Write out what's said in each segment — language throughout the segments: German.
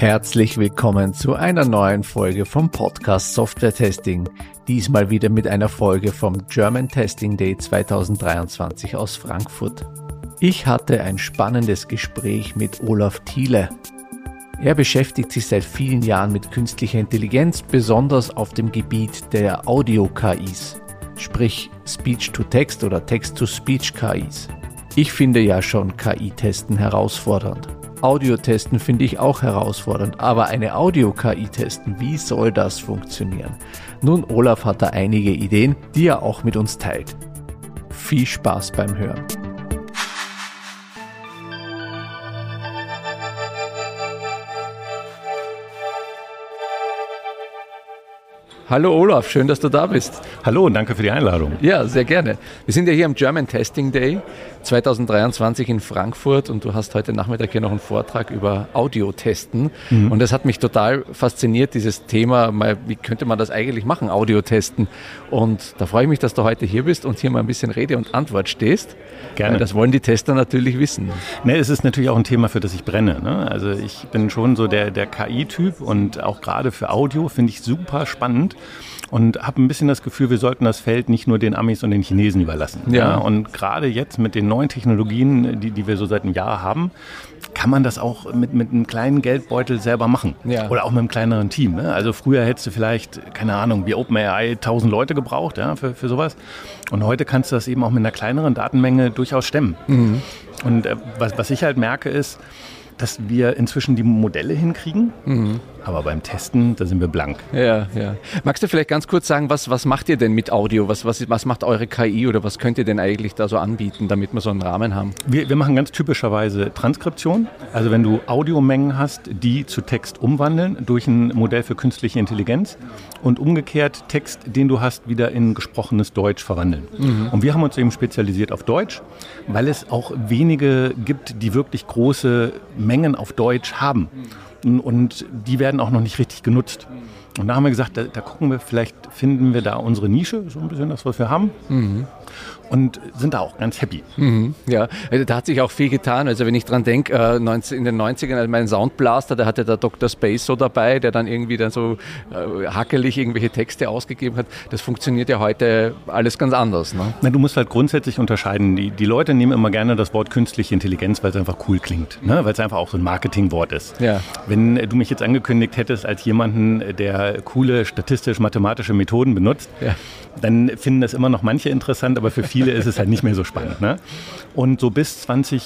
Herzlich willkommen zu einer neuen Folge vom Podcast Software Testing. Diesmal wieder mit einer Folge vom German Testing Day 2023 aus Frankfurt. Ich hatte ein spannendes Gespräch mit Olaf Thiele. Er beschäftigt sich seit vielen Jahren mit künstlicher Intelligenz, besonders auf dem Gebiet der Audio-KIs, sprich Speech-to-Text oder Text-to-Speech-KIs. Ich finde ja schon KI-Testen herausfordernd. Audio-Testen finde ich auch herausfordernd, aber eine Audio-KI testen, wie soll das funktionieren? Nun, Olaf hat da einige Ideen, die er auch mit uns teilt. Viel Spaß beim Hören. Hallo Olaf, schön, dass du da bist. Hallo und danke für die Einladung. Ja, sehr gerne. Wir sind ja hier am German Testing Day 2023 in Frankfurt und du hast heute Nachmittag hier noch einen Vortrag über Audiotesten. Und das hat mich total fasziniert, dieses Thema, wie könnte man das eigentlich machen, Audiotesten. Und da freue ich mich, dass du heute hier bist und hier mal ein bisschen Rede und Antwort stehst. Gerne. Das wollen die Tester natürlich wissen. Ne, es ist natürlich auch ein Thema, für das ich brenne. Ne? Also ich bin schon so der KI-Typ und auch gerade für Audio finde ich super spannend. Und habe ein bisschen das Gefühl, wir sollten das Feld nicht nur den Amis und den Chinesen überlassen. Ja. Und gerade jetzt mit den neuen Technologien, die wir so seit einem Jahr haben, kann man das auch mit einem kleinen Geldbeutel selber machen. Ja. Oder auch mit einem kleineren Team. Ne? Also früher hättest du vielleicht, keine Ahnung, wie OpenAI 1000 Leute gebraucht, ja, für sowas. Und heute kannst du das eben auch mit einer kleineren Datenmenge durchaus stemmen. Mhm. Und was ich halt merke ist, dass wir inzwischen die Modelle hinkriegen, aber beim Testen, da sind wir blank. Ja. Magst du vielleicht ganz kurz sagen, was macht ihr denn mit Audio? Was macht eure KI oder was könnt ihr denn eigentlich da so anbieten, damit wir so einen Rahmen haben? Wir machen ganz typischerweise Transkription. Also wenn du Audiomengen hast, die zu Text umwandeln durch ein Modell für künstliche Intelligenz und umgekehrt Text, den du hast, wieder in gesprochenes Deutsch verwandeln. Und wir haben uns eben spezialisiert auf Deutsch, weil es auch wenige gibt, die wirklich große Mengen auf Deutsch haben. Und die werden auch noch nicht richtig genutzt. Und da haben wir gesagt, da gucken wir, vielleicht finden wir da unsere Nische, so ein bisschen das, was wir haben. Und sind da auch ganz happy. Ja, da hat sich auch viel getan. Also wenn ich dran denke, in den 90ern, also mein Soundblaster, da hatte der Dr. Space so dabei, der dann irgendwie dann so hackelig irgendwelche Texte ausgegeben hat. Das funktioniert ja heute alles ganz anders. Ne? Na, du musst halt grundsätzlich unterscheiden. Die Leute nehmen immer gerne das Wort künstliche Intelligenz, weil es einfach cool klingt. Ne? Weil es einfach auch so ein Marketingwort ist. Ja. Wenn du mich jetzt angekündigt hättest als jemanden, der coole statistisch-mathematische Methoden benutzt, dann finden das immer noch manche interessant, aber für viele ist es halt nicht mehr so spannend. Ne? Und so bis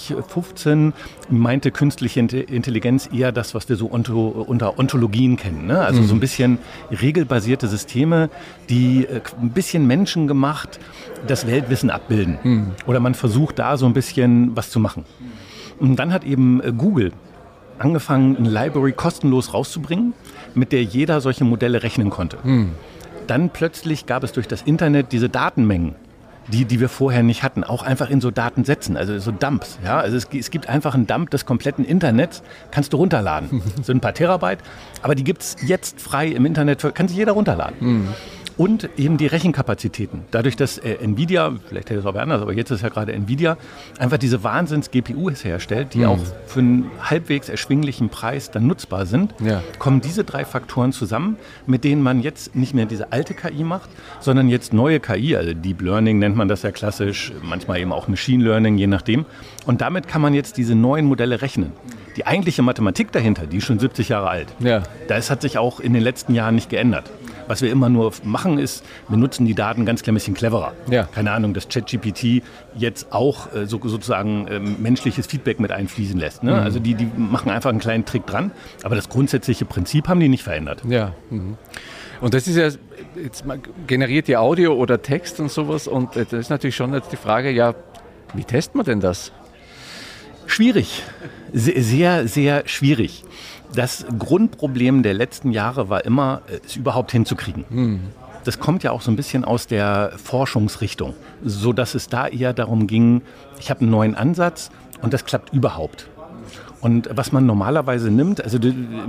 2015 meinte künstliche Intelligenz eher das, was wir so unter Ontologien kennen. Ne? Also so ein bisschen regelbasierte Systeme, die ein bisschen menschengemacht das Weltwissen abbilden. Oder man versucht da so ein bisschen was zu machen. Und dann hat eben Google angefangen, eine Library kostenlos rauszubringen, mit der jeder solche Modelle rechnen konnte. Dann plötzlich gab es durch das Internet diese Datenmengen, die wir vorher nicht hatten, auch einfach in so Datensätzen, also so Dumps. Ja? Also es gibt einfach einen Dump des kompletten Internets, kannst du runterladen. So ein paar Terabyte, aber die gibt es jetzt frei im Internet, kann sich jeder runterladen. Und eben die Rechenkapazitäten. Dadurch, dass Nvidia, vielleicht hätte es auch wer anders, aber jetzt ist ja gerade Nvidia, einfach diese Wahnsinns-GPUs herstellt, die auch für einen halbwegs erschwinglichen Preis dann nutzbar sind, kommen diese drei Faktoren zusammen, mit denen man jetzt nicht mehr diese alte KI macht, sondern jetzt neue KI, also Deep Learning nennt man das ja klassisch, manchmal eben auch Machine Learning, je nachdem. Und damit kann man jetzt diese neuen Modelle rechnen. Die eigentliche Mathematik dahinter, die ist schon 70 Jahre alt. Ja. Das hat sich auch in den letzten Jahren nicht geändert. Was wir immer nur machen ist, wir nutzen die Daten ganz klein bisschen cleverer. Ja. Keine Ahnung, dass ChatGPT jetzt auch sozusagen menschliches Feedback mit einfließen lässt. Ne? Also die machen einfach einen kleinen Trick dran, aber das grundsätzliche Prinzip haben die nicht verändert. Ja. Und das ist ja, jetzt generiert ihr Audio oder Text und sowas und das ist natürlich schon jetzt die Frage, ja, wie testet man denn das? Schwierig, sehr, sehr schwierig. Das Grundproblem der letzten Jahre war immer, es überhaupt hinzukriegen. Das kommt ja auch so ein bisschen aus der Forschungsrichtung, sodass es da eher darum ging, ich habe einen neuen Ansatz und das klappt überhaupt. Und was man normalerweise nimmt, also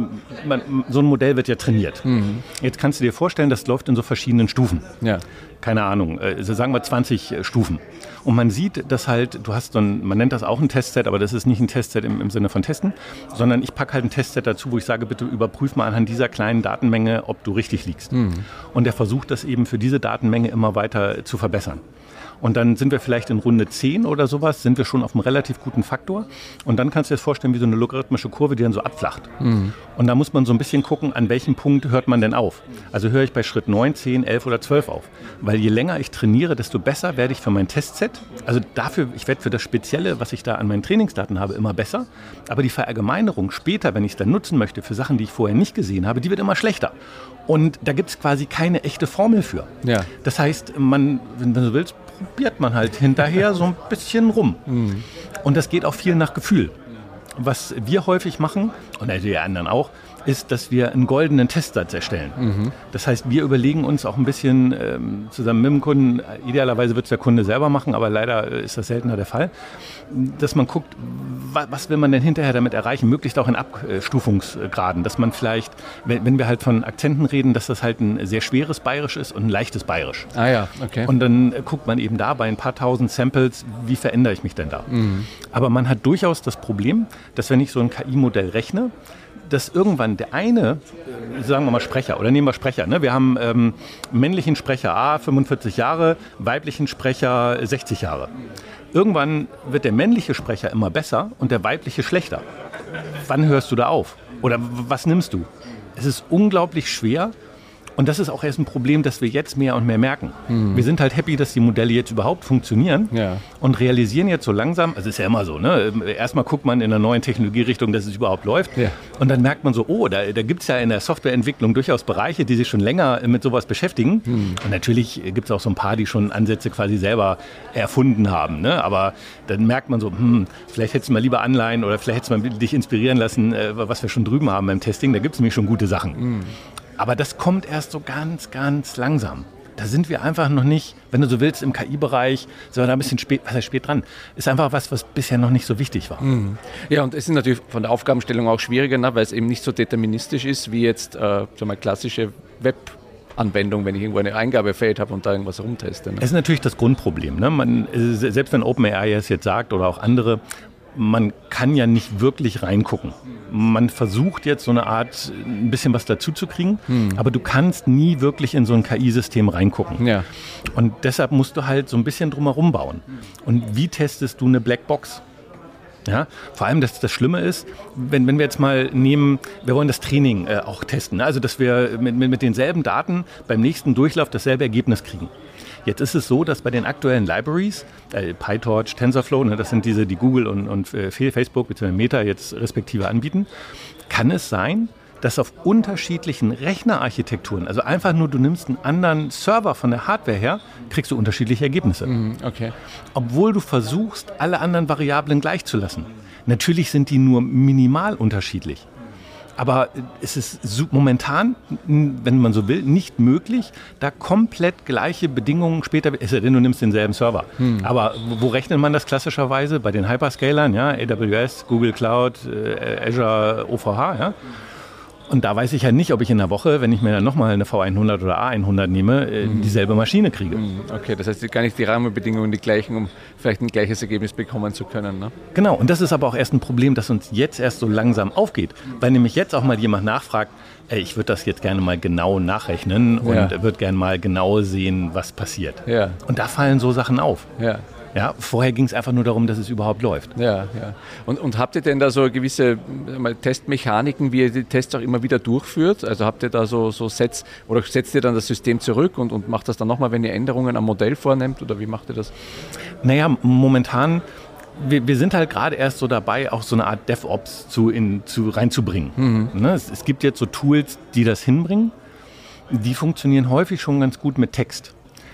so ein Modell wird ja trainiert. Jetzt kannst du dir vorstellen, das läuft in so verschiedenen Stufen. Ja. Keine Ahnung, also sagen wir 20 Stufen. Und man sieht, dass halt, du hast man nennt das auch ein Testset, aber das ist nicht ein Testset im Sinne von Testen, sondern ich packe halt ein Testset dazu, wo ich sage, bitte überprüf mal anhand dieser kleinen Datenmenge, ob du richtig liegst. Und der versucht das eben für diese Datenmenge immer weiter zu verbessern. Und dann sind wir vielleicht in Runde 10 oder sowas, sind wir schon auf einem relativ guten Faktor. Und dann kannst du dir das vorstellen wie so eine logarithmische Kurve, die dann so abflacht. Und da muss man so ein bisschen gucken, an welchem Punkt hört man denn auf. Also höre ich bei Schritt 9, 10, 11 oder 12 auf. Weil je länger ich trainiere, desto besser werde ich für mein Testset. Also ich werde für das Spezielle, was ich da an meinen Trainingsdaten habe, immer besser. Aber die Verallgemeinerung später, wenn ich es dann nutzen möchte, für Sachen, die ich vorher nicht gesehen habe, die wird immer schlechter. Und da gibt es quasi keine echte Formel für. Ja. Das heißt, wenn du willst, probiert man halt hinterher so ein bisschen rum. Und das geht auch viel nach Gefühl. Was wir häufig machen, und die anderen auch, ist, dass wir einen goldenen Testsatz erstellen. Das heißt, wir überlegen uns auch ein bisschen zusammen mit dem Kunden, idealerweise wird es der Kunde selber machen, aber leider ist das seltener der Fall, dass man guckt, was will man denn hinterher damit erreichen, möglichst auch in Abstufungsgraden, dass man vielleicht, wenn wir halt von Akzenten reden, dass das halt ein sehr schweres Bayerisch ist und ein leichtes Bayerisch. Ah ja, okay. Und dann guckt man eben da bei ein paar tausend Samples, wie verändere ich mich denn da? Aber man hat durchaus das Problem, dass wenn ich so ein KI-Modell rechne, dass irgendwann der eine, sagen wir mal Sprecher, oder nehmen wir Sprecher, ne? Wir haben männlichen Sprecher A, 45 Jahre, weiblichen Sprecher 60 Jahre. Irgendwann wird der männliche Sprecher immer besser und der weibliche schlechter. Wann hörst du da auf? Oder was nimmst du? Es ist unglaublich schwer. Und das ist auch erst ein Problem, das wir jetzt mehr und mehr merken. Wir sind halt happy, dass die Modelle jetzt überhaupt funktionieren und realisieren jetzt so langsam, also ist ja immer so, ne? Erstmal guckt man in einer neuen Technologierichtung, dass es überhaupt läuft. Ja. Und dann merkt man so, da gibt es ja in der Softwareentwicklung durchaus Bereiche, die sich schon länger mit sowas beschäftigen. Und natürlich gibt es auch so ein paar, die schon Ansätze quasi selber erfunden haben. Ne? Aber dann merkt man so, vielleicht hättest du mal lieber Anleihen oder vielleicht hättest du mal dich inspirieren lassen, was wir schon drüben haben beim Testing. Da gibt es nämlich schon gute Sachen. Aber das kommt erst so ganz, ganz langsam. Da sind wir einfach noch nicht, wenn du so willst, im KI-Bereich, sind wir da ein bisschen spät dran. Ist einfach was bisher noch nicht so wichtig war. Ja, und es ist natürlich von der Aufgabenstellung auch schwieriger, ne, weil es eben nicht so deterministisch ist, wie jetzt klassische Web-Anwendung, wenn ich irgendwo eine Eingabefeld habe und da irgendwas rumteste. Ne? Das ist natürlich das Grundproblem. Ne? Selbst wenn OpenAI es jetzt sagt oder auch andere, man kann ja nicht wirklich reingucken. Man versucht jetzt so eine Art, ein bisschen was dazu zu kriegen, aber du kannst nie wirklich in so ein KI-System reingucken. Ja. Und deshalb musst du halt so ein bisschen drumherum bauen. Und wie testest du eine Blackbox? Ja, vor allem, dass das Schlimme ist, wenn wir jetzt mal nehmen, wir wollen das Training auch testen, also dass wir mit denselben Daten beim nächsten Durchlauf dasselbe Ergebnis kriegen. Jetzt ist es so, dass bei den aktuellen Libraries, PyTorch, TensorFlow, ne, das sind diese, die Google und Facebook bzw. Meta jetzt respektive anbieten, kann es sein, dass auf unterschiedlichen Rechnerarchitekturen, also einfach nur du nimmst einen anderen Server von der Hardware her, kriegst du unterschiedliche Ergebnisse. Okay. Obwohl du versuchst, alle anderen Variablen gleich zu lassen. Natürlich sind die nur minimal unterschiedlich. Aber es ist momentan, wenn man so will, nicht möglich, da komplett gleiche Bedingungen später, es sei denn, du nimmst denselben Server. Aber wo rechnet man das klassischerweise? Bei den Hyperscalern, ja, AWS, Google Cloud, Azure, OVH, ja. Und da weiß ich ja nicht, ob ich in der Woche, wenn ich mir dann nochmal eine V100 oder A100 nehme, dieselbe Maschine kriege. Okay, das heißt gar nicht die Rahmenbedingungen die gleichen, um vielleicht ein gleiches Ergebnis bekommen zu können. Ne? Genau, und das ist aber auch erst ein Problem, das uns jetzt erst so langsam aufgeht. Weil nämlich jetzt auch mal jemand nachfragt, ich würde das jetzt gerne mal genau nachrechnen und würde gerne mal genau sehen, was passiert. Ja. Und da fallen so Sachen auf. Ja. Ja, vorher ging es einfach nur darum, dass es überhaupt läuft. Ja. Und habt ihr denn da so gewisse Testmechaniken, wie ihr die Tests auch immer wieder durchführt? Also habt ihr da so Sets oder setzt ihr dann das System zurück und macht das dann nochmal, wenn ihr Änderungen am Modell vornehmt? Oder wie macht ihr das? Naja, momentan, wir sind halt gerade erst so dabei, auch so eine Art DevOps reinzubringen. Ne? Es gibt jetzt so Tools, die das hinbringen. Die funktionieren häufig schon ganz gut mit Text.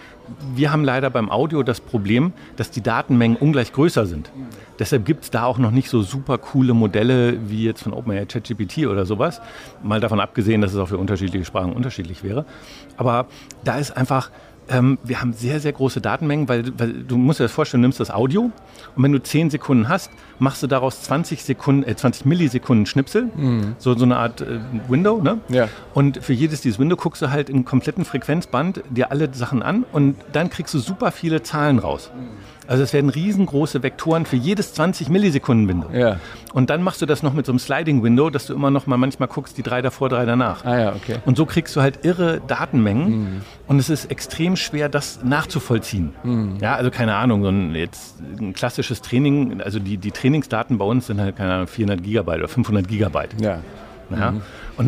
Wir haben leider beim Audio das Problem, dass die Datenmengen ungleich größer sind. Deshalb gibt es da auch noch nicht so super coole Modelle wie jetzt von OpenAI, ChatGPT oder sowas. Mal davon abgesehen, dass es auch für unterschiedliche Sprachen unterschiedlich wäre. Aber da ist einfach Wir haben sehr, sehr große Datenmengen, weil du musst dir das vorstellen, du nimmst das Audio und wenn du 10 Sekunden hast, machst du daraus 20 Millisekunden Schnipsel, so eine Art Window, ne? Ja. Und für dieses Window guckst du halt im kompletten Frequenzband dir alle Sachen an und dann kriegst du super viele Zahlen raus. Also es werden riesengroße Vektoren für jedes 20 Millisekunden Window. Ja. Und dann machst du das noch mit so einem Sliding Window, dass du immer noch mal manchmal guckst, die 3 davor, 3 danach. Ah ja, okay. Und so kriegst du halt irre Datenmengen und es ist extrem schwer, das nachzuvollziehen. Ja, also keine Ahnung, jetzt ein klassisches Training, also die Trainingsdaten bei uns sind halt, keine Ahnung, 400 Gigabyte oder 500 Gigabyte. Ja. Und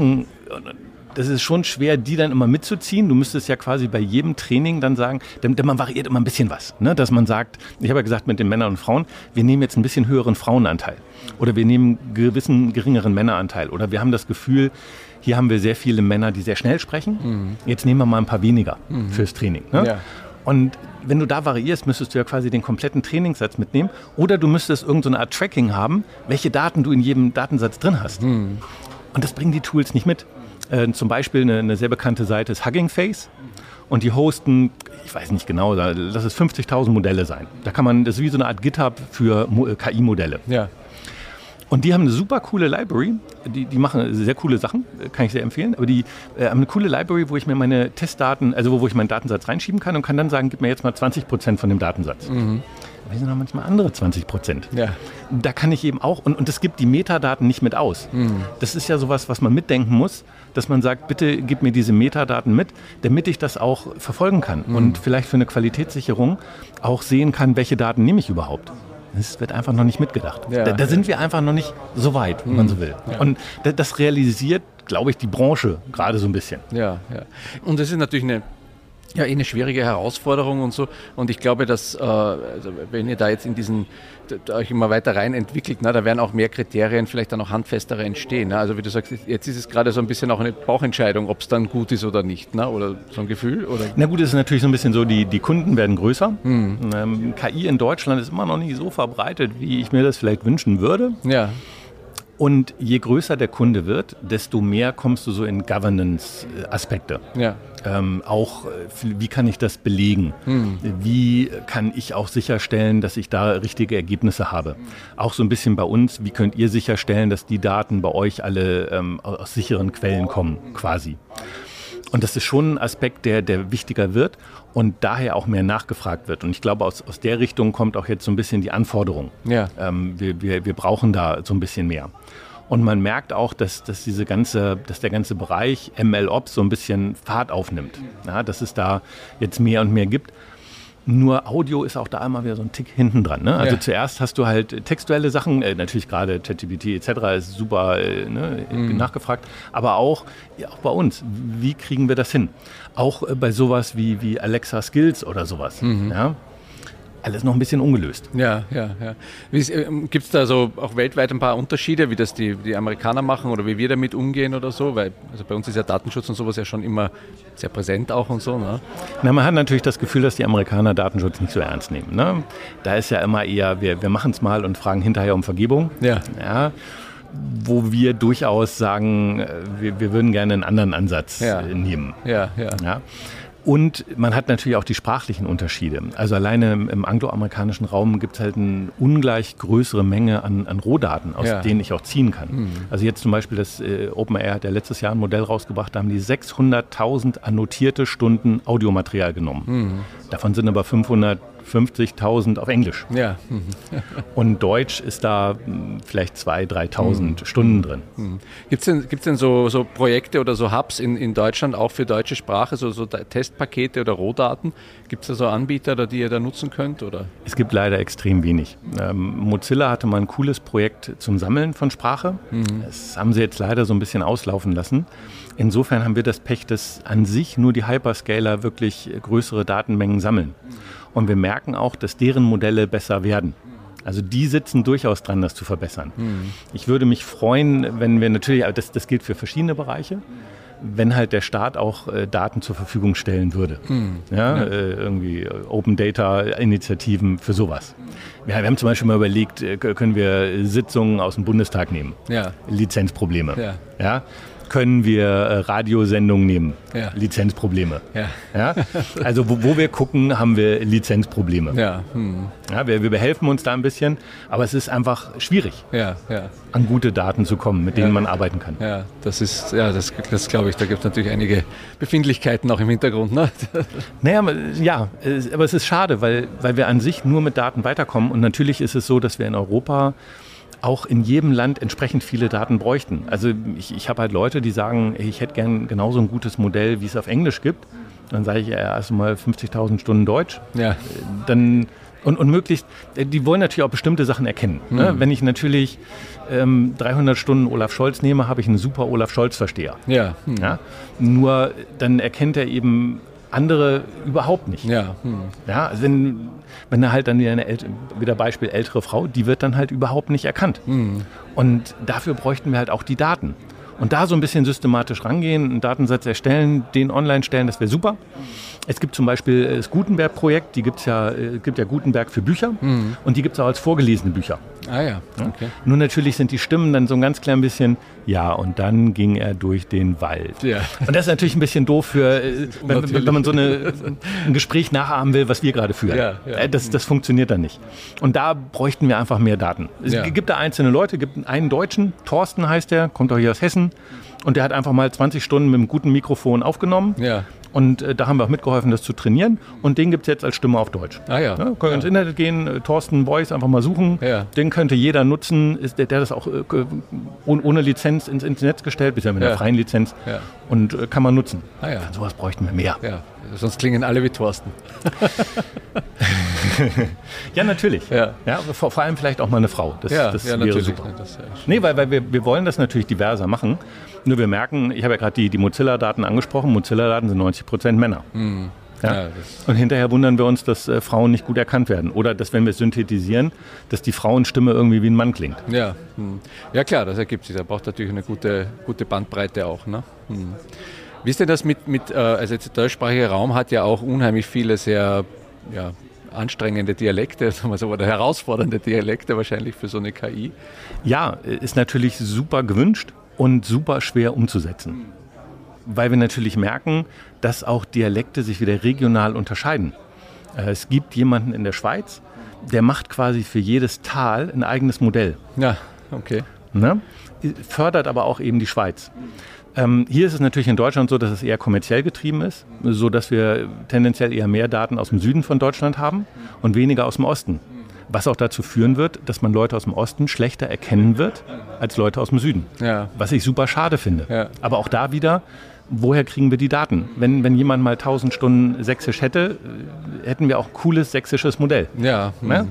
das ist schon schwer, die dann immer mitzuziehen. Du müsstest ja quasi bei jedem Training dann sagen, denn man variiert immer ein bisschen was. Ne? Dass man sagt, ich habe ja gesagt mit den Männern und Frauen, wir nehmen jetzt ein bisschen höheren Frauenanteil. Oder wir nehmen einen gewissen geringeren Männeranteil. Oder wir haben das Gefühl, hier haben wir sehr viele Männer, die sehr schnell sprechen. Jetzt nehmen wir mal ein paar weniger fürs Training. Ne? Ja. Und wenn du da variierst, müsstest du ja quasi den kompletten Trainingssatz mitnehmen. Oder du müsstest irgendeine Art Tracking haben, welche Daten du in jedem Datensatz drin hast. Und das bringen die Tools nicht mit. Zum Beispiel eine sehr bekannte Seite ist Hugging Face und die hosten, ich weiß nicht genau, lass es 50.000 Modelle sein. Da kann man, das ist wie so eine Art GitHub für KI-Modelle. Ja. Und die haben eine super coole Library, die machen sehr coole Sachen, kann ich sehr empfehlen, aber die haben eine coole Library, wo ich mir meine Testdaten, also wo ich meinen Datensatz reinschieben kann und kann dann sagen, gib mir jetzt mal 20% von dem Datensatz. Wir sind auch manchmal andere 20%. Ja. Da kann ich eben auch, und es gibt die Metadaten nicht mit aus. Das ist ja sowas, was man mitdenken muss, dass man sagt, bitte gib mir diese Metadaten mit, damit ich das auch verfolgen kann und vielleicht für eine Qualitätssicherung auch sehen kann, welche Daten nehme ich überhaupt. Das wird einfach noch nicht mitgedacht. Ja. Da sind wir einfach noch nicht so weit, wenn man so will. Ja. Und das realisiert, glaube ich, die Branche gerade so ein bisschen. Ja. Und das ist natürlich eine schwierige Herausforderung und so. Und ich glaube, dass wenn ihr da jetzt euch immer weiter rein entwickelt, da werden auch mehr Kriterien, vielleicht dann auch handfestere entstehen. Also wie du sagst, jetzt ist es gerade so ein bisschen auch eine Bauchentscheidung, ob es dann gut ist oder nicht, oder so ein Gefühl? Oder? Na gut, es ist natürlich so ein bisschen so, die Kunden werden größer. KI in Deutschland ist immer noch nicht so verbreitet, wie ich mir das vielleicht wünschen würde. Ja. Und je größer der Kunde wird, desto mehr kommst du so in Governance-Aspekte. Ja. Auch, wie kann ich das belegen? Wie kann ich auch sicherstellen, dass ich da richtige Ergebnisse habe? Auch so ein bisschen bei uns, wie könnt ihr sicherstellen, dass die Daten bei euch alle aus sicheren Quellen kommen, quasi? Und das ist schon ein Aspekt, der wichtiger wird und daher auch mehr nachgefragt wird. Und ich glaube, aus der Richtung kommt auch jetzt so ein bisschen die Anforderung. Ja. Wir brauchen da so ein bisschen mehr. Und man merkt auch, dass der ganze Bereich MLOps so ein bisschen Fahrt aufnimmt. Ja, dass es da jetzt mehr und mehr gibt. Nur Audio ist auch da immer wieder so ein Tick hinten dran. Ne? Also zuerst hast du halt textuelle Sachen, natürlich gerade ChatGPT etc. ist super nachgefragt, aber auch bei uns, wie kriegen wir das hin? Auch bei sowas wie Alexa Skills oder sowas. Ja? Alles noch ein bisschen ungelöst. Ja. Gibt es da so auch weltweit ein paar Unterschiede, wie das die Amerikaner machen oder wie wir damit umgehen oder so? Weil also bei uns ist ja Datenschutz und sowas ja schon immer sehr präsent auch und so. Ne? Na, man hat natürlich das Gefühl, dass die Amerikaner Datenschutz nicht so ernst nehmen. Ne? Da ist ja immer eher, wir machen es mal und fragen hinterher um Vergebung. Ja. Wo wir durchaus sagen, wir würden gerne einen anderen Ansatz nehmen. Ja. Und man hat natürlich auch die sprachlichen Unterschiede. Also alleine im angloamerikanischen Raum gibt es halt eine ungleich größere Menge an Rohdaten, aus denen ich auch ziehen kann. Also jetzt zum Beispiel das OpenAI hat ja letztes Jahr ein Modell rausgebracht, da haben die 600.000 annotierte Stunden Audiomaterial genommen. Davon sind aber 550.000 auf Englisch. Ja. Und Deutsch ist da vielleicht 2.000, 3.000 Stunden drin. Gibt's denn so Projekte oder so Hubs in Deutschland auch für deutsche Sprache, so Testpakete oder Rohdaten? Gibt es da so Anbieter, die ihr da nutzen könnt? Oder? Es gibt leider extrem wenig. Mozilla hatte mal ein cooles Projekt zum Sammeln von Sprache. Das haben sie jetzt leider so ein bisschen auslaufen lassen. Insofern haben wir das Pech, dass an sich nur die Hyperscaler wirklich größere Datenmengen sammeln. Und wir merken auch, dass deren Modelle besser werden. Also die sitzen durchaus dran, das zu verbessern. Ich würde mich freuen, wenn wir natürlich, das gilt für verschiedene Bereiche, wenn halt der Staat auch Daten zur Verfügung stellen würde. Irgendwie Open Data Initiativen für sowas. Wir haben zum Beispiel mal überlegt, können wir Sitzungen aus dem Bundestag nehmen? Lizenzprobleme. Ja. können wir Radiosendungen nehmen. Ja. Lizenzprobleme. Ja. Ja? Also wo wir gucken, haben wir Lizenzprobleme. Ja. Ja, wir behelfen uns da ein bisschen, aber es ist einfach schwierig, an gute Daten zu kommen, mit denen man arbeiten kann. Ja, das glaube ich, da gibt es natürlich einige Befindlichkeiten auch im Hintergrund. Ne? Naja, aber es ist schade, weil wir an sich nur mit Daten weiterkommen und natürlich ist es so, dass wir in Europa auch in jedem Land entsprechend viele Daten bräuchten. Also ich habe halt Leute, die sagen, ich hätte gern genauso ein gutes Modell, wie es auf Englisch gibt. Dann sage ich erst mal 50.000 Stunden Deutsch. Ja. Dann und möglichst, die wollen natürlich auch bestimmte Sachen erkennen. Ne? Wenn ich natürlich 300 Stunden Olaf Scholz nehme, habe ich einen super Olaf Scholz-Versteher. Ja. Ja? Nur dann erkennt er eben andere überhaupt nicht. Ja. Ja, also wenn er halt dann wieder Beispiel ältere Frau, die wird dann halt überhaupt nicht erkannt. Und dafür bräuchten wir halt auch die Daten. Und da so ein bisschen systematisch rangehen, einen Datensatz erstellen, den online stellen, das wäre super. Es gibt zum Beispiel das Gutenberg-Projekt, gibt ja Gutenberg für Bücher und die gibt es auch als vorgelesene Bücher. Ah ja, okay. Nur natürlich sind die Stimmen dann so ein ganz klein bisschen, ja, und dann ging er durch den Wald. Ja. Und das ist natürlich ein bisschen doof, wenn man so ein Gespräch nachahmen will, was wir gerade führen. Ja, ja. Das funktioniert dann nicht. Und da bräuchten wir einfach mehr Daten. Es gibt da einzelne Leute, gibt einen Deutschen, Thorsten heißt der, kommt auch hier aus Hessen. Und der hat einfach mal 20 Stunden mit einem guten Mikrofon aufgenommen. Ja. Und da haben wir auch mitgeholfen, das zu trainieren. Und den gibt es jetzt als Stimme auf Deutsch. Ah ja. Können wir ins Internet gehen, Thorsten Voice einfach mal suchen. Ja. Den könnte jeder nutzen. Der das auch ohne Lizenz ins Netz gestellt, bisher mit einer freien Lizenz. Ja. Und kann man nutzen. Ah ja. Sowas bräuchten wir mehr. Ja. Sonst klingen alle wie Thorsten. Ja, natürlich. Ja. Ja, vor allem vielleicht auch mal eine Frau. Das wäre natürlich super. Nee, weil wir wollen das natürlich diverser machen. Nur wir merken, ich habe ja gerade die Mozilla-Daten angesprochen, Mozilla-Daten sind 90% Männer. Mhm. Ja? Und hinterher wundern wir uns, dass Frauen nicht gut erkannt werden. Oder dass, wenn wir synthetisieren, dass die Frauenstimme irgendwie wie ein Mann klingt. Ja, klar, das ergibt sich. Da braucht natürlich eine gute Bandbreite auch. Ne? Wie ist denn das also jetzt der deutschsprachige Raum hat ja auch unheimlich viele sehr anstrengende Dialekte, oder herausfordernde Dialekte wahrscheinlich für so eine KI. Ja, ist natürlich super gewünscht und super schwer umzusetzen. Weil wir natürlich merken, dass auch Dialekte sich wieder regional unterscheiden. Es gibt jemanden in der Schweiz, der macht quasi für jedes Tal ein eigenes Modell. Ja, okay. Ne? Fördert aber auch eben die Schweiz. Hier ist es natürlich in Deutschland so, dass es eher kommerziell getrieben ist, so dass wir tendenziell eher mehr Daten aus dem Süden von Deutschland haben und weniger aus dem Osten. Was auch dazu führen wird, dass man Leute aus dem Osten schlechter erkennen wird als Leute aus dem Süden. Ja. Was ich super schade finde. Ja. Aber auch da wieder, woher kriegen wir die Daten? Wenn jemand mal 1000 Stunden Sächsisch hätte, hätten wir auch ein cooles sächsisches Modell. Ja,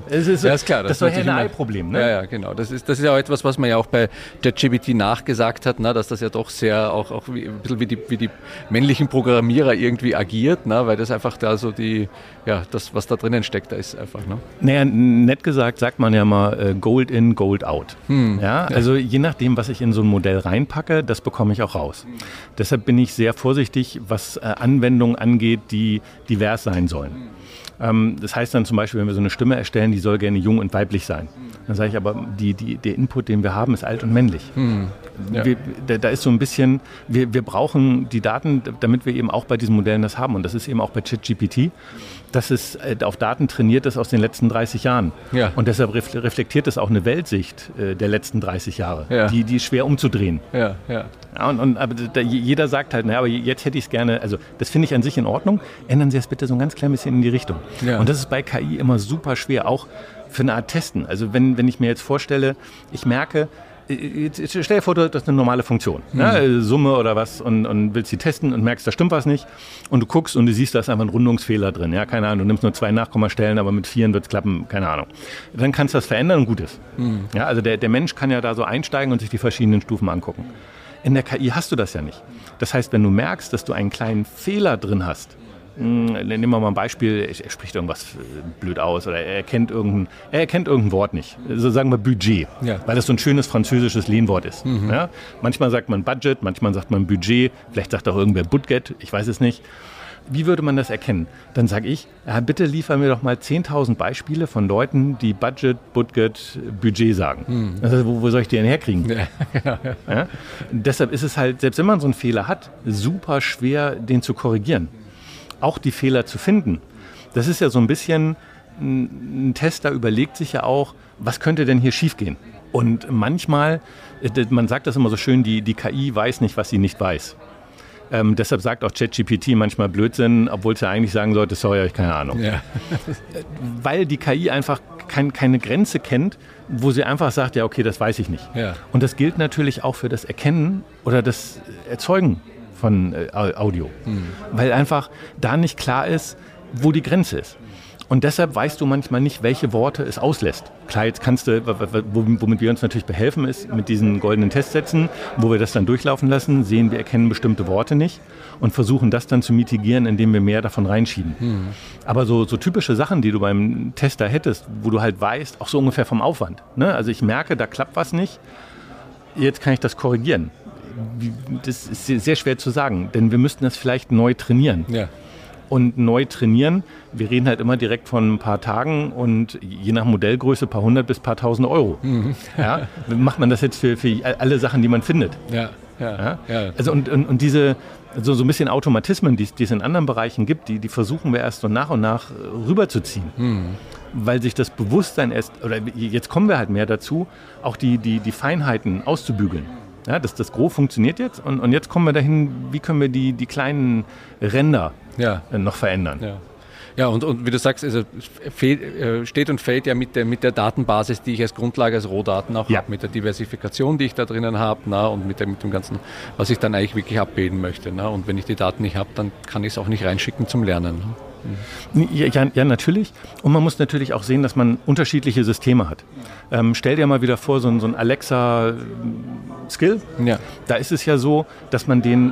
ist klar. Das ist doch ein Ei-Problem. Ne? Ja, genau. Das ist ja auch etwas, was man ja auch bei ChatGPT nachgesagt hat, ne? Dass das ja doch sehr auch ein bisschen wie die männlichen Programmierer irgendwie agiert, ne? Weil das einfach da so das, was da drinnen steckt, da ist einfach. Ne? Naja, nett gesagt sagt man ja mal Gold in, Gold out. Ja? Also je nachdem, was ich in so ein Modell reinpacke, das bekomme ich auch raus. Deshalb bin ich sehr vorsichtig, was Anwendungen angeht, die divers sein sollen. Das heißt dann zum Beispiel, wenn wir so eine Stimme erstellen, die soll gerne jung und weiblich sein. Dann sage ich aber, der Input, den wir haben, ist alt und männlich. Ja. Da ist so ein bisschen, wir brauchen die Daten, damit wir eben auch bei diesen Modellen das haben. Und das ist eben auch bei ChatGPT, dass es auf Daten trainiert ist aus den letzten 30 Jahren. Ja. Und deshalb reflektiert es auch eine Weltsicht der letzten 30 Jahre, die ist schwer umzudrehen. Ja, ja. Ja, aber jeder sagt halt, aber jetzt hätte ich es gerne, also das finde ich an sich in Ordnung, ändern Sie es bitte so ein ganz klein bisschen in die Richtung. Ja. Und das ist bei KI immer super schwer, auch für eine Art Testen. Also wenn ich mir jetzt vorstelle, ich merke, jetzt stell dir vor, das ist eine normale Funktion, Summe oder was und willst sie testen und merkst, da stimmt was nicht und du guckst und du siehst, da ist einfach ein Rundungsfehler drin, keine Ahnung, du nimmst nur 2 Nachkommastellen, aber mit 4 wird es klappen, keine Ahnung. Dann kannst du das verändern und gut ist. Ja, also der Mensch kann ja da so einsteigen und sich die verschiedenen Stufen angucken. In der KI hast du das ja nicht. Das heißt, wenn du merkst, dass du einen kleinen Fehler drin hast, nehmen wir mal ein Beispiel, er spricht irgendwas blöd aus oder er erkennt irgendein Wort nicht. So sagen wir Budget, weil das so ein schönes französisches Lehnwort ist. Ja? Manchmal sagt man Budget, manchmal sagt man Budget, vielleicht sagt auch irgendwer Budget, ich weiß es nicht. wie würde man das erkennen? Dann sage ich, ja, bitte liefern mir doch mal 10.000 Beispiele von Leuten, die Budget, Budget sagen. Also, wo soll ich die denn herkriegen? Ja? Deshalb ist es halt, selbst wenn man so einen Fehler hat, super schwer, den zu korrigieren. Auch die Fehler zu finden. Das ist ja so ein bisschen, ein Tester überlegt sich ja auch, was könnte denn hier schiefgehen? Und manchmal, man sagt das immer so schön, die KI weiß nicht, was sie nicht weiß. Deshalb sagt auch ChatGPT manchmal Blödsinn, obwohl es ja eigentlich sagen sollte, sorry, habe ich keine Ahnung. Ja. Weil die KI einfach keine Grenze kennt, wo sie einfach sagt, ja okay, das weiß ich nicht. Ja. Und das gilt natürlich auch für das Erkennen oder das Erzeugen von Audio. Weil einfach da nicht klar ist, wo die Grenze ist. Und deshalb weißt du manchmal nicht, welche Worte es auslässt. Klar, jetzt kannst du, womit wir uns natürlich behelfen, ist mit diesen goldenen Testsätzen, wo wir das dann durchlaufen lassen, sehen, wir erkennen bestimmte Worte nicht und versuchen das dann zu mitigieren, indem wir mehr davon reinschieben. Aber so typische Sachen, die du beim Tester hättest, wo du halt weißt, auch so ungefähr vom Aufwand. Ne? Also ich merke, da klappt was nicht, jetzt kann ich das korrigieren. Das ist sehr schwer zu sagen, denn wir müssten das vielleicht neu trainieren. Ja. Und neu trainieren, wir reden halt immer direkt von ein paar Tagen und je nach Modellgröße ein paar 100 bis ein paar 1000 Euro. Ja, macht man das jetzt für alle Sachen, die man findet. Ja. Also und diese so ein bisschen Automatismen, die es in anderen Bereichen gibt, die versuchen wir erst so nach und nach rüberzuziehen. Weil sich das Bewusstsein oder jetzt kommen wir halt mehr dazu, auch die Feinheiten auszubügeln. Ja, das Gros funktioniert jetzt und jetzt kommen wir dahin, wie können wir die kleinen Ränder noch verändern. Ja, und wie du sagst, also steht und fällt ja mit der Datenbasis, die ich als Grundlage, als Rohdaten auch habe, mit der Diversifikation, die ich da drinnen habe, und mit dem Ganzen, was ich dann eigentlich wirklich abbilden möchte. Und wenn ich die Daten nicht habe, dann kann ich es auch nicht reinschicken zum Lernen. Ja, natürlich. Und man muss natürlich auch sehen, dass man unterschiedliche Systeme hat. Stell dir mal wieder vor, so ein Alexa-Skill. Ja. Da ist es ja so, dass man den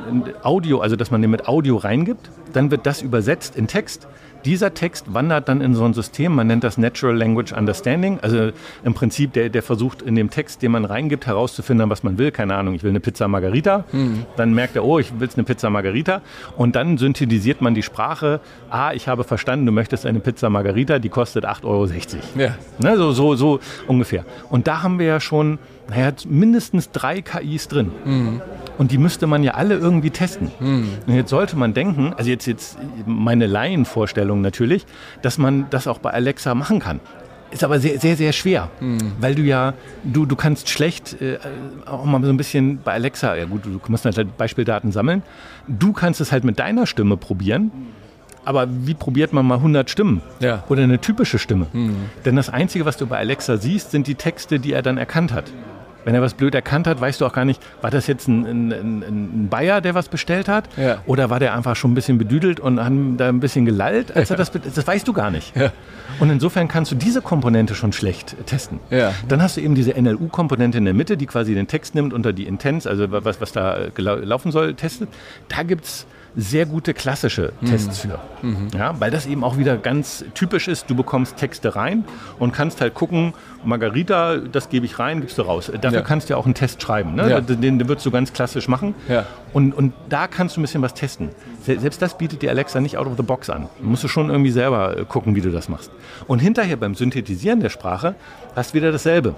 mit Audio reingibt, dann wird das übersetzt in Text. Dieser Text wandert dann in so ein System, man nennt das Natural Language Understanding, also im Prinzip der versucht in dem Text, den man reingibt, herauszufinden, was man will. Keine Ahnung, ich will eine Pizza Margherita. Dann merkt er, ich will eine Pizza Margherita. Und dann synthetisiert man die Sprache. Ich habe verstanden, du möchtest eine Pizza Margherita, die kostet 8,60 Euro. Ja. Ne, so ungefähr. Und da haben wir ja schon mindestens 3 KIs drin. Und die müsste man ja alle irgendwie testen. Und jetzt sollte man denken, also jetzt meine Laienvorstellung natürlich, dass man das auch bei Alexa machen kann. Ist aber sehr, sehr, sehr schwer, weil du kannst schlecht auch mal so ein bisschen bei Alexa, ja gut, du musst halt Beispieldaten sammeln. Du kannst es halt mit deiner Stimme probieren. Aber wie probiert man mal 100 Stimmen? Ja. Oder eine typische Stimme? Denn das Einzige, was du bei Alexa siehst, sind die Texte, die er dann erkannt hat. Wenn er was blöd erkannt hat, weißt du auch gar nicht, war das jetzt ein Bayer, der was bestellt hat? Ja. Oder war der einfach schon ein bisschen bedüdelt und hat da ein bisschen gelallt? Als er das weißt du gar nicht. Ja. Und insofern kannst du diese Komponente schon schlecht testen. Ja. Dann hast du eben diese NLU-Komponente in der Mitte, die quasi den Text nimmt unter die Intents, also was da laufen soll, testet. Da gibt es sehr gute klassische Tests für. Ja, weil das eben auch wieder ganz typisch ist. Du bekommst Texte rein und kannst halt gucken, Margarita, das gebe ich rein, gibst du raus. Dafür kannst du ja auch einen Test schreiben. Ne? Ja. Den würdest du ganz klassisch machen. Ja. Und da kannst du ein bisschen was testen. Selbst das bietet die Alexa nicht out of the box an. Du musst schon irgendwie selber gucken, wie du das machst. Und hinterher beim Synthetisieren der Sprache hast du wieder dasselbe.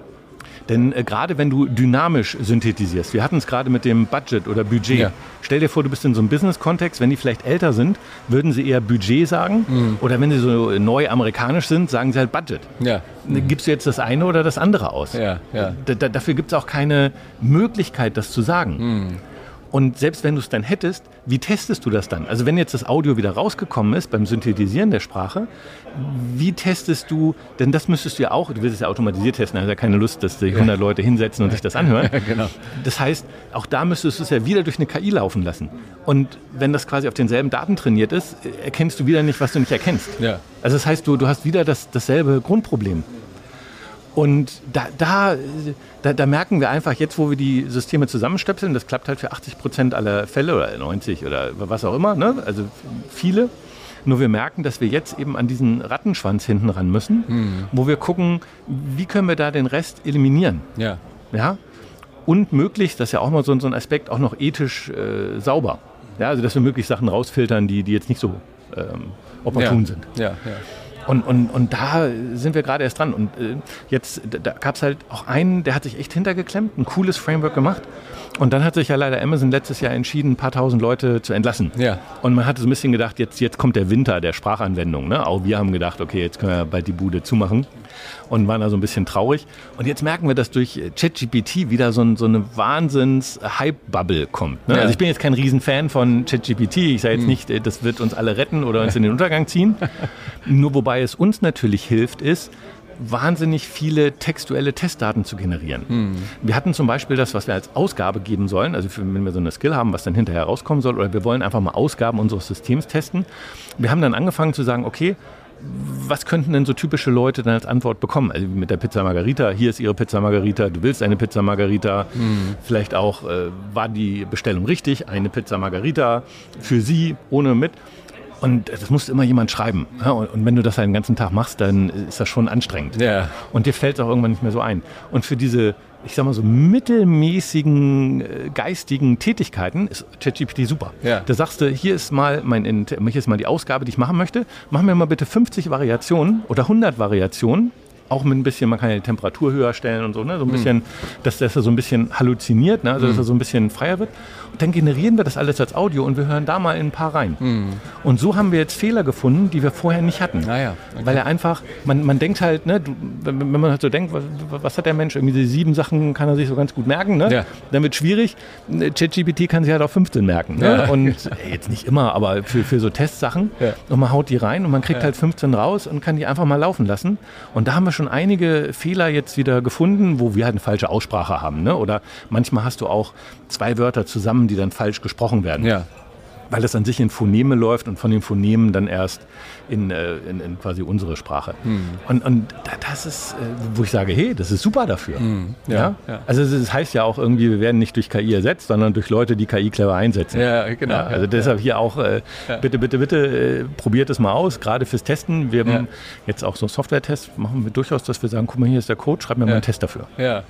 Denn gerade wenn du dynamisch synthetisierst, wir hatten es gerade mit dem Budget oder Budget. Ja. Stell dir vor, du bist in so einem Business-Kontext, wenn die vielleicht älter sind, würden sie eher Budget sagen. Oder wenn sie so neu amerikanisch sind, sagen sie halt Budget. Ja. Gibst du jetzt das eine oder das andere aus? Ja. Ja. Dafür gibt es auch keine Möglichkeit, das zu sagen. Und selbst wenn du es dann hättest, wie testest du das dann? Also wenn jetzt das Audio wieder rausgekommen ist beim Synthetisieren der Sprache, wie testest du, denn das müsstest du ja auch, du willst es ja automatisiert testen, hast ja keine Lust, dass sich 100 Leute hinsetzen und sich das anhören. Ja, genau. Das heißt, auch da müsstest du es ja wieder durch eine KI laufen lassen. Und wenn das quasi auf denselben Daten trainiert ist, erkennst du wieder nicht, was du nicht erkennst. Ja. Also das heißt, du hast wieder dasselbe Grundproblem. Und da merken wir einfach, jetzt wo wir die Systeme zusammenstöpseln, das klappt halt für 80% aller Fälle oder 90 oder was auch immer, ne? Also viele. Nur wir merken, dass wir jetzt eben an diesen Rattenschwanz hinten ran müssen, wo wir gucken, wie können wir da den Rest eliminieren. Ja. Und möglichst, das ist ja auch mal so ein Aspekt, auch noch ethisch sauber. Ja, also dass wir möglichst Sachen rausfiltern, die jetzt nicht so opportun sind. Ja. Und da sind wir gerade erst dran. Und jetzt, da gab es halt auch einen, der hat sich echt hintergeklemmt, ein cooles Framework gemacht. Und dann hat sich ja leider Amazon letztes Jahr entschieden, ein paar tausend Leute zu entlassen. Ja. Und man hatte so ein bisschen gedacht, jetzt kommt der Winter der Sprachanwendung. Ne? Auch wir haben gedacht, okay, jetzt können wir bald die Bude zumachen. Und waren da so ein bisschen traurig. Und jetzt merken wir, dass durch ChatGPT wieder so eine Wahnsinns-Hype-Bubble kommt. Ne? Ja. Also ich bin jetzt kein Riesenfan von ChatGPT. Ich sage jetzt nicht, das wird uns alle retten oder uns in den Untergang ziehen. Nur wobei es uns natürlich hilft, ist, wahnsinnig viele textuelle Testdaten zu generieren. Wir hatten zum Beispiel das, was wir als Ausgabe geben sollen, also wenn wir so eine Skill haben, was dann hinterher rauskommen soll, oder wir wollen einfach mal Ausgaben unseres Systems testen. Wir haben dann angefangen zu sagen, okay, was könnten denn so typische Leute dann als Antwort bekommen? Also mit der Pizza Margherita, hier ist Ihre Pizza Margherita, du willst eine Pizza Margherita. Vielleicht auch, war die Bestellung richtig, eine Pizza Margherita für Sie, ohne mit. Und das muss immer jemand schreiben. Ja, und wenn du das halt den ganzen Tag machst, dann ist das schon anstrengend. Ja. Und dir fällt es auch irgendwann nicht mehr so ein. Und für diese, ich sag mal so mittelmäßigen geistigen Tätigkeiten ist ChatGPT super. Ja. Da sagst du, hier ist mal die Ausgabe, die ich machen möchte. Mach mir mal bitte 50 Variationen oder 100 Variationen. Auch mit ein bisschen, man kann ja die Temperatur höher stellen und so, ne? So ein bisschen, dass er so ein bisschen halluziniert, ne? Also dass er so ein bisschen freier wird. Und dann generieren wir das alles als Audio und wir hören da mal in ein paar rein. Und so haben wir jetzt Fehler gefunden, die wir vorher nicht hatten. Okay. Weil er einfach, man denkt halt, ne, wenn man halt so denkt, was hat der Mensch? Irgendwie die 7 Sachen kann er sich so ganz gut merken, ne? Ja. Dann wird es schwierig. ChatGPT kann sich halt auch 15 merken. Ne? Ja. Und jetzt nicht immer, aber für so Testsachen. Ja. Und man haut die rein und man kriegt halt 15 raus und kann die einfach mal laufen lassen. Und da haben wir schon einige Fehler jetzt wieder gefunden, wo wir halt eine falsche Aussprache haben. Ne? Oder manchmal hast du auch 2 Wörter zusammen, die dann falsch gesprochen werden. Ja. Weil das an sich in Phoneme läuft und von den Phonemen dann erst in quasi unsere Sprache. Und das ist, wo ich sage, hey, das ist super dafür. Ja? Also das heißt ja auch irgendwie, wir werden nicht durch KI ersetzt, sondern durch Leute, die KI clever einsetzen. Ja, genau. Ja, also deshalb hier auch, bitte, probiert es mal aus, gerade fürs Testen. Wir haben jetzt auch so Software-Tests, machen wir durchaus, dass wir sagen, guck mal, hier ist der Code, schreib mir mal einen Test dafür.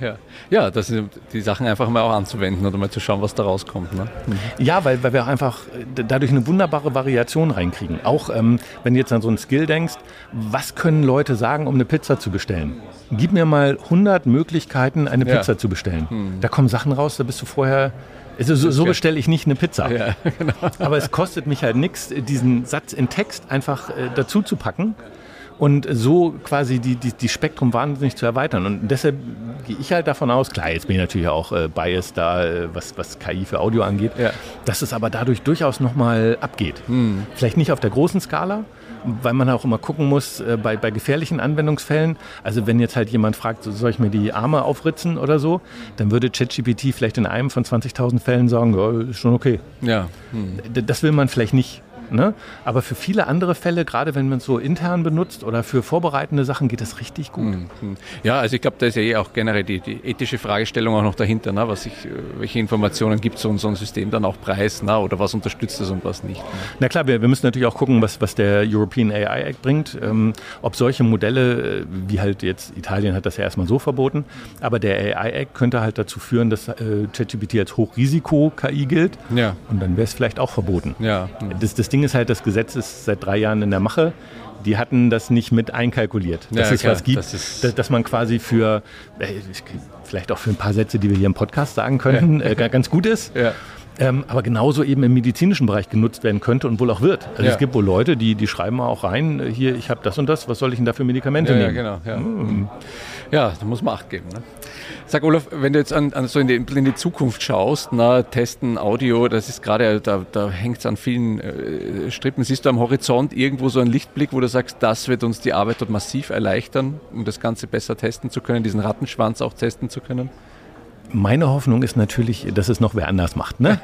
Ja, das sind die Sachen einfach mal auch anzuwenden oder mal zu schauen, was da rauskommt. Ne? Ja, weil wir auch einfach dadurch eine wunderbare Variation reinkriegen. Auch wenn du jetzt an so einen Skill denkst, was können Leute sagen, um eine Pizza zu bestellen? Gib mir mal 100 Möglichkeiten, eine Pizza zu bestellen. Da kommen Sachen raus, da bist du vorher... Also so bestelle ich nicht eine Pizza. Ja, genau. Aber es kostet mich halt nichts, diesen Satz in Text einfach dazu zu packen und so quasi die Spektrum wahnsinnig zu erweitern. Und deshalb gehe ich halt davon aus, klar, jetzt bin ich natürlich auch biased da, was KI für Audio angeht, dass es aber dadurch durchaus nochmal abgeht. Vielleicht nicht auf der großen Skala, weil man auch immer gucken muss, bei gefährlichen Anwendungsfällen, also wenn jetzt halt jemand fragt, soll ich mir die Arme aufritzen oder so, dann würde ChatGPT vielleicht in einem von 20.000 Fällen sagen, ja, ist schon okay. Ja. Das will man vielleicht nicht. Ne? Aber für viele andere Fälle, gerade wenn man es so intern benutzt oder für vorbereitende Sachen, geht das richtig gut. Ja, also ich glaube, da ist ja auch generell die ethische Fragestellung auch noch dahinter, ne? Welche Informationen gibt so ein System dann auch preis, ne? Oder was unterstützt es und was nicht. Ne? Na klar, wir müssen natürlich auch gucken, was der European AI Act bringt, ob solche Modelle, wie halt jetzt Italien hat das ja erstmal so verboten, aber der AI Act könnte halt dazu führen, dass ChatGPT als Hochrisiko-KI gilt und dann wäre es vielleicht auch verboten. Ja. Das Ding ist halt, das Gesetz ist seit 3 Jahren in der Mache. Die hatten das nicht mit einkalkuliert, dass es was gibt, dass man quasi für, vielleicht auch für ein paar Sätze, die wir hier im Podcast sagen könnten, ganz gut ist. Ja. Aber genauso eben im medizinischen Bereich genutzt werden könnte und wohl auch wird. Also es gibt wohl Leute, die schreiben auch rein, hier, ich habe das und das, was soll ich denn da für Medikamente nehmen? Ja, genau. Ja, da muss man Acht geben. Ne? Sag Olaf, wenn du jetzt so in die Zukunft schaust, testen, Audio, das ist gerade, da hängt es an vielen Strippen. Siehst du am Horizont irgendwo so einen Lichtblick, wo du sagst, das wird uns die Arbeit dort massiv erleichtern, um das Ganze besser testen zu können, diesen Rattenschwanz auch testen zu können? Meine Hoffnung ist natürlich, dass es noch wer anders macht. Ne?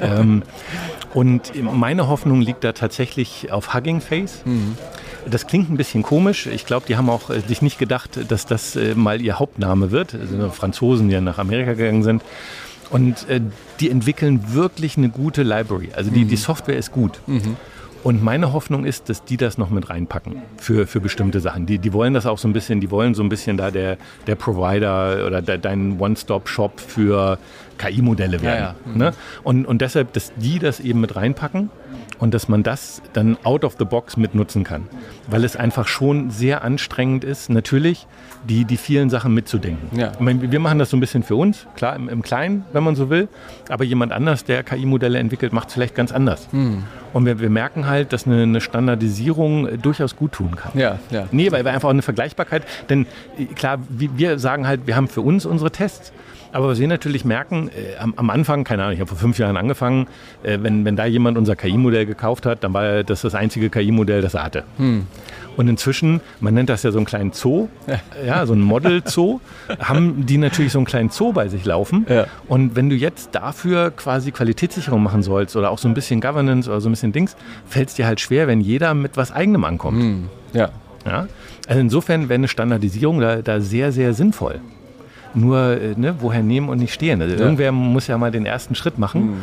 Und meine Hoffnung liegt da tatsächlich auf Hugging Face. Das klingt ein bisschen komisch. Ich glaube, die haben auch sich nicht gedacht, dass das mal ihr Hauptname wird. Also Franzosen, die ja nach Amerika gegangen sind. Und die entwickeln wirklich eine gute Library. Also die Software ist gut. Und meine Hoffnung ist, dass die das noch mit reinpacken für bestimmte Sachen. Die wollen das auch so ein bisschen, die wollen so ein bisschen da der Provider oder dein One-Stop-Shop für KI-Modelle werden. Ja. Ne? Und deshalb, dass die das eben mit reinpacken und dass man das dann out of the box mit nutzen kann. Weil es einfach schon sehr anstrengend ist, natürlich die vielen Sachen mitzudenken. Ja. Ich meine, wir machen das so ein bisschen für uns, klar, im Kleinen, wenn man so will, aber jemand anders, der KI-Modelle entwickelt, macht es vielleicht ganz anders. Und wir merken halt, dass eine Standardisierung durchaus gut tun kann. Ja. Nee, weil wir einfach auch eine Vergleichbarkeit, denn klar, wir sagen halt, wir haben für uns unsere Tests. Aber was wir natürlich merken, am Anfang, keine Ahnung, ich habe vor 5 Jahren angefangen, wenn da jemand unser KI-Modell gekauft hat, dann war das einzige KI-Modell, das er hatte. Und inzwischen, man nennt das ja so einen kleinen Zoo, ja, so ein Model-Zoo, haben die natürlich so einen kleinen Zoo bei sich laufen. Ja. Und wenn du jetzt dafür quasi Qualitätssicherung machen sollst oder auch so ein bisschen Governance oder so ein bisschen Dings, fällt es dir halt schwer, wenn jeder mit was Eigenem ankommt. Ja. Also insofern wäre eine Standardisierung da sehr, sehr sinnvoll. Nur, woher nehmen und nicht stehen. Also irgendwer muss ja mal den ersten Schritt machen.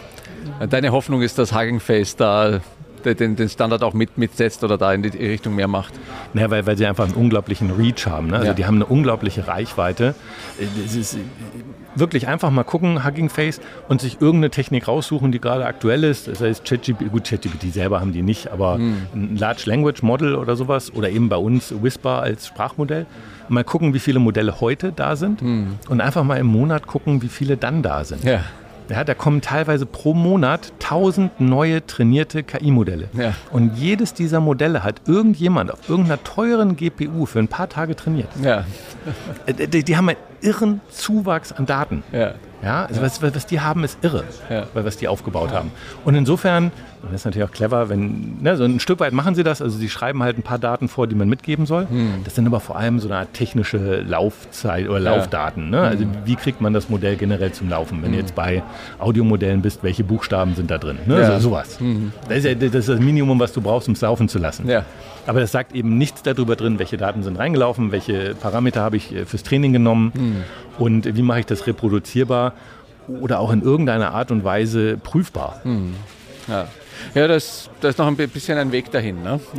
Deine Hoffnung ist, dass Hugging Face da den Standard auch mitsetzt oder da in die Richtung mehr macht? Naja, weil sie einfach einen unglaublichen Reach haben. Ne? Also die haben eine unglaubliche Reichweite. Es ist wirklich einfach mal gucken, Hugging Face, und sich irgendeine Technik raussuchen, die gerade aktuell ist. Das heißt ChatGPT selber haben die nicht, aber ein Large Language Model oder sowas oder eben bei uns Whisper als Sprachmodell. Mal gucken, wie viele Modelle heute da sind und einfach mal im Monat gucken, wie viele dann da sind. Ja, da kommen teilweise pro Monat 1000 neue trainierte KI-Modelle. Ja. Und jedes dieser Modelle hat irgendjemand auf irgendeiner teuren GPU für ein paar Tage trainiert. Ja. Die haben einen irren Zuwachs an Daten. Ja, also was die haben, ist irre, weil was die aufgebaut haben. Und insofern, und das ist natürlich auch clever, wenn, so ein Stück weit machen sie das, also sie schreiben halt ein paar Daten vor, die man mitgeben soll. Das sind aber vor allem so eine Art technische Laufzeit oder Laufdaten. Ne? Also wie kriegt man das Modell generell zum Laufen? Wenn du jetzt bei Audiomodellen bist, welche Buchstaben sind da drin? Ne? Sowas. Das ist das Minimum, was du brauchst, um es laufen zu lassen. Ja. Aber das sagt eben nichts darüber drin, welche Daten sind reingelaufen, welche Parameter habe ich fürs Training genommen und wie mache ich das reproduzierbar oder auch in irgendeiner Art und Weise prüfbar. Ja, das ist noch ein bisschen ein Weg dahin.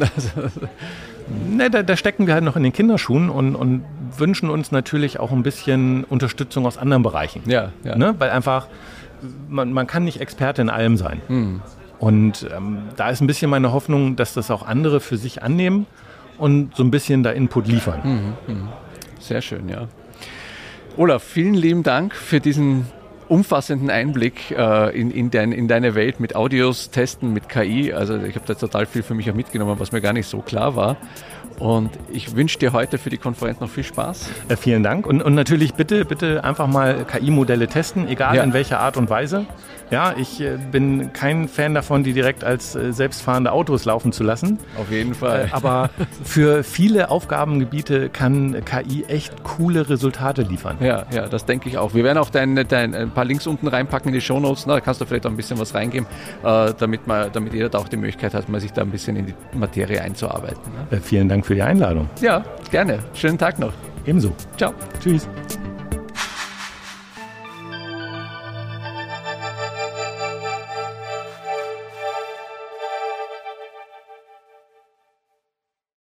Ne? Da stecken wir halt noch in den Kinderschuhen und wünschen uns natürlich auch ein bisschen Unterstützung aus anderen Bereichen. Ne? Weil einfach, man kann nicht Experte in allem sein. Und da ist ein bisschen meine Hoffnung, dass das auch andere für sich annehmen und so ein bisschen da Input liefern. Sehr schön, ja. Olaf, vielen lieben Dank für diesen umfassenden Einblick in deine Welt mit Audios, Testen, mit KI. Also ich habe da total viel für mich auch mitgenommen, was mir gar nicht so klar war. Und ich wünsche dir heute für die Konferenz noch viel Spaß. Vielen Dank. Und natürlich bitte einfach mal KI-Modelle testen, egal in welcher Art und Weise. Ja, ich bin kein Fan davon, die direkt als selbstfahrende Autos laufen zu lassen. Auf jeden Fall. Aber für viele Aufgabengebiete kann KI echt coole Resultate liefern. Ja, das denke ich auch. Wir werden auch ein paar Links unten reinpacken in die Shownotes. Da kannst du vielleicht auch ein bisschen was reingeben, damit jeder da auch die Möglichkeit hat, sich da ein bisschen in die Materie einzuarbeiten. Vielen Dank für die Einladung. Ja, gerne. Schönen Tag noch. Ebenso. Ciao. Tschüss.